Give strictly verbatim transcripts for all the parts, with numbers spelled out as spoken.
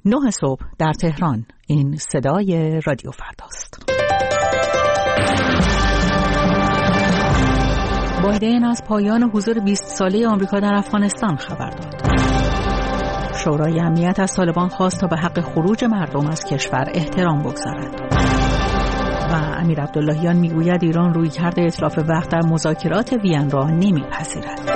نه صبح در تهران. این صدای رادیو فرداست. بایدن از پایان حضور بیست ساله آمریکا در افغانستان خبر داد. شورای امنیت از طالبان خواست تا به حق خروج مردم از کشور احترام بگذارد. و امیر عبداللهیان میگوید ایران رویکرد اتلاف وقت در مذاکرات وین را نمیپذیرد.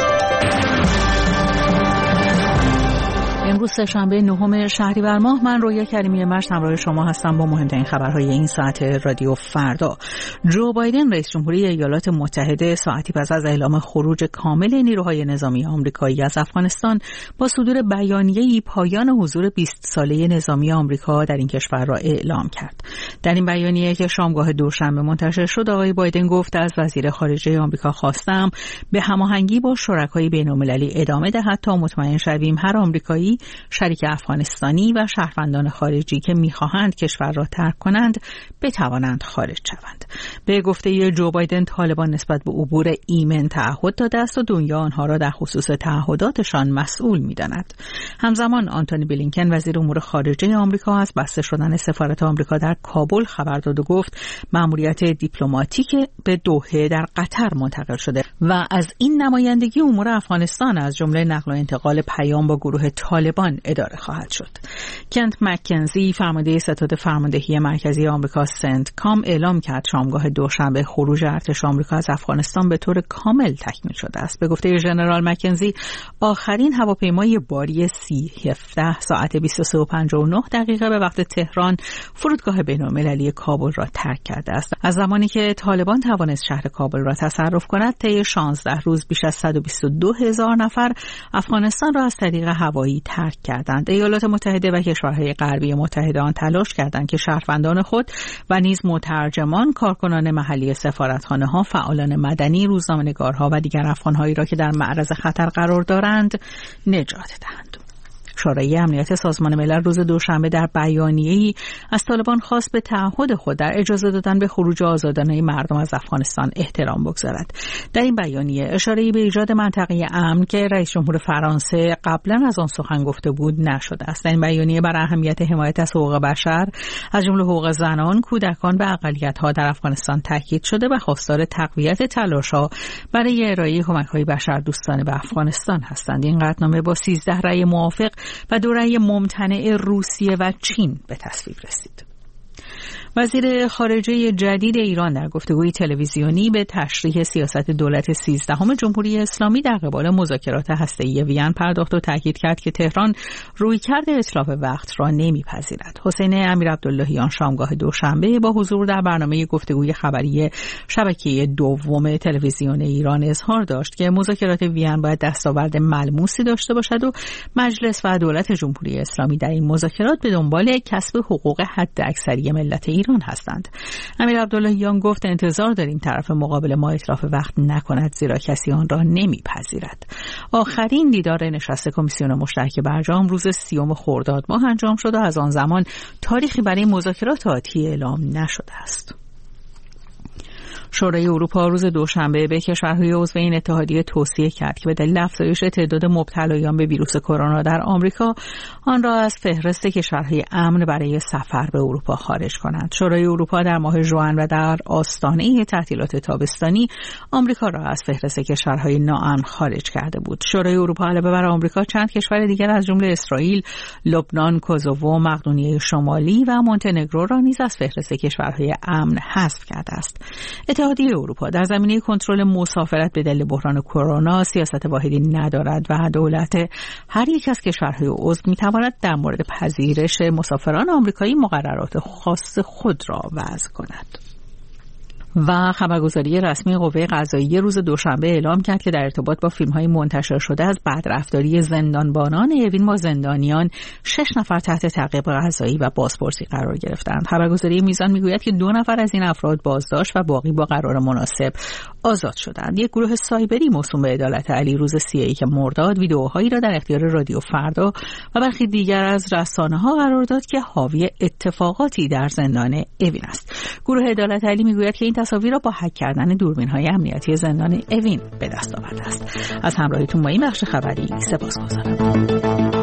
امروز سه‌شنبه نهم شهریور ماه، من رویا کریمی مشت همراه شما هستم با مهمترین خبرهای این ساعت رادیو فردا. جو بایدن رئیس جمهوری ایالات متحده ساعتی پس از اعلام خروج کامل نیروهای نظامی آمریکایی از افغانستان با صدور بیانیه‌ای پایان حضور بیست ساله نظامی آمریکا در این کشور را اعلام کرد. در این بیانیه که شامگاه دوشنبه منتشر شد، آقای بایدن گفت از وزیر خارجه آمریکا خواستم به هماهنگی با شرکای بین‌المللی ادامه دهد تا مطمئن شویم هر آمریکایی، شریک افغانستانی و شهروندان خارجی که می‌خواهند کشور را ترک کنند بتوانند خارج شوند. به گفته جو بایدن، طالبان نسبت به عبور ایمن تعهد داده است و دنیا آنها را در خصوص تعهداتشان مسئول می‌داند. همزمان آنتونی بلینکن وزیر امور خارجه آمریکا از بسته شدن سفارت آمریکا در کابل خبر داد و گفت مأموریت دیپلماتیک به دوحه در قطر منتقل شده و از این نمایندگی امور افغانستان از جمله نقل و انتقال پیام با گروه طالبان اداره خواهد شد. کنت مکنزی، فرمانده ستاد فرماندهی مرکزی آمریکا سنت کام، اعلام کرد شامگاه دوشنبه خروج ارتش آمریکا از افغانستان به طور کامل تکمیل شده است. به گفته ژنرال مکنزی، آخرین هواپیمای باری سی هفده ساعت بیست و سه و پنجاه و نه دقیقه به وقت تهران فرودگاه بین‌المللی کابل را ترک کرده است. از زمانی که طالبان توانست شهر کابل را تصرف کند، طی شانزده روز بیش از صد و بیست و دو هزار نفر افغانستان را از طریق هوایی ترک کردند. ایالات متحده و کشورهای غربی متحد آن تلاش کردند که شهروندان خود و نیز مترجمان، کارکنان محلی سفارتخانه‌ها، فعالان مدنی، روزنامه‌نگارها و دیگر افغان‌هایی را که در معرض خطر قرار دارند نجات دهند. شورای امنیت سازمان ملل روز دوشنبه در بیانیه‌ای از طالبان خواست به تعهد خود در اجازه دادن به خروج آزادانه مردم از افغانستان احترام بگذارد. در این بیانیه اشاره‌ای به ایجاد منطقه امن که رئیس جمهور فرانسه قبلا از آن سخن گفته بود نشده است. در این بیانیه بر اهمیت حمایت از حقوق بشر، از جمله حقوق زنان، کودکان و اقلیت‌ها در افغانستان تاکید شده و خواستار تقویت تلاش‌ها برای ارائه کمک‌های بشردوستانه به افغانستان هستند. این قطعنامه با سیزده رأی موافق و دو رأی ممتنع روسیه و چین به تصویب رسید. وزیر خارجه جدید ایران در گفتگوی تلویزیونی به تشریح سیاست دولت سیزدهم جمهوری اسلامی در قبال مذاکرات هسته‌ای وین پرداخت و تاکید کرد که تهران رویکرد اتلاف وقت را نمیپذیرد. حسین امیر عبداللهیان شامگاه دوشنبه با حضور در برنامه گفتگوی خبری شبکه دوم تلویزیون ایران اظهار داشت که مذاکرات وین باید دستاورد ملموسی داشته باشد و مجلس و دولت جمهوری اسلامی در این مذاکرات به دنبال کسب حقوق حداکثری ملت ایران هستند. امیر عبداللهیان گفت انتظار داریم طرف مقابل ما اتلاف وقت نکند، زیرا کسی آن را نمیپذیرد. آخرین دیدار نشست کمیسیون مشترک برجام روز سیوم خرداد ماه انجام شد و از آن زمان تاریخی برای مذاکرات آتی اعلام نشده است. شورای اروپا روز دوشنبه به کشورهای عضو این اتحادیه توصیه کرد که به دلیل افزایش تعداد مبتلایان به ویروس کرونا در آمریکا آن را از فهرست کشورهای امن برای سفر به اروپا خارج کنند. شورای اروپا در ماه ژوئن و در آستانه تعطیلات تابستانی آمریکا را از فهرست کشورهای ناامن خارج کرده بود. شورای اروپا علاوه بر آمریکا چند کشور دیگر از جمله اسرائیل، لبنان، کوزوو، مقدونیه شمالی و مونتنگرو را نیز از فهرست کشورهای امن حذف کرده است. اتحادیه اروپا در زمینه کنترل مسافرت به دلیل بحران کرونا سیاست واحدی ندارد و دولت هر یک از کشورهای عضو می‌تواند در مورد پذیرش مسافران آمریکایی مقررات خاص خود را وضع کند. و خبرگزاری رسمی قوه قضاییه روز دوشنبه اعلام کرد که در ارتباط با فیلم‌های منتشر شده از بدرفتاری زندانبانان اوین با زندانیان شش نفر تحت تعقیب قضایی و بازپرسی قرار گرفتند. خبرگزاری میزان میگوید که دو نفر از این افراد بازداشت و باقی با قرار مناسب آزاد شدند. یک گروه سایبری موسوم به عدالت علی روز سی و یک مرداد ویدئوهایی را در اختیار رادیو فردا و برخی دیگر از رسانه‌ها قرار داد که حاوی اتفاقاتی در زندان اوین است. گروه عدالت علی میگوید که این تصاویر را با هک کردن دوربین‌های امنیتی زندان اوین به دست آورده است. از همراهیتون با این بخش خبری سپاسگزارم.